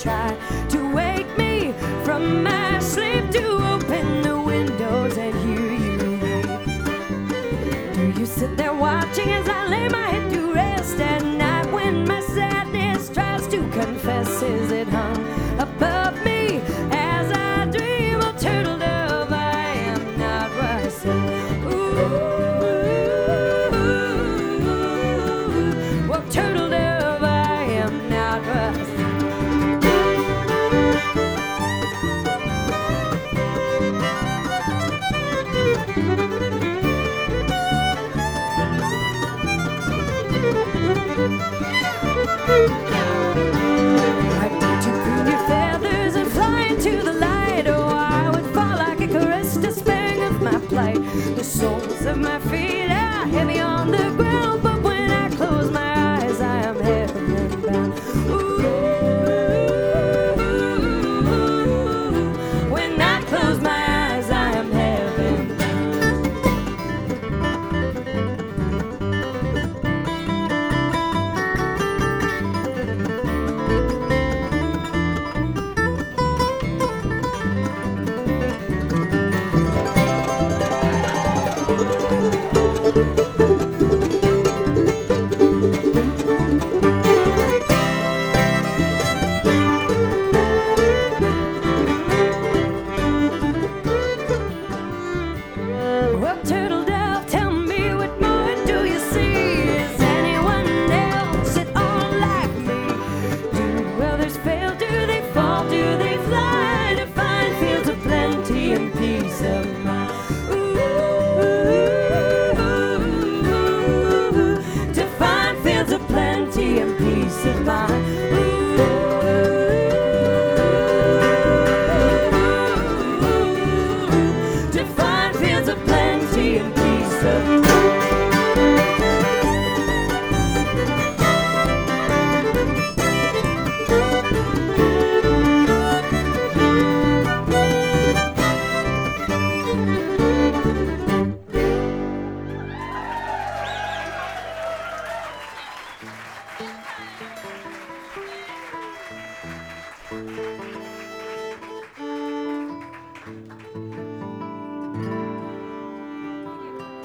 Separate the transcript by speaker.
Speaker 1: try to wake me from my sleep, to open the windows and hear you weep. Do you sit there watching as I lay my head to rest at night, when my sadness tries to confess? Is it hung above me as I dream of turtle dove? I am not what I said. Well, turtle dove, I am not what I said. I'd need to prune your feathers and fly into the light. Oh, I would fall like a caress, despairing of my plight. The soles of my feet are heavy on the ground, but when I close my eyes, I am heaven bound. When I close my eyes, I am heaven bound. Well, turtle dove, tell me, what more do you see? Is anyone else at all like me? Do others fail? Do they fall? Do they fly to find fields of plenty and peace of mind? To find fields of plenty and peace of mind.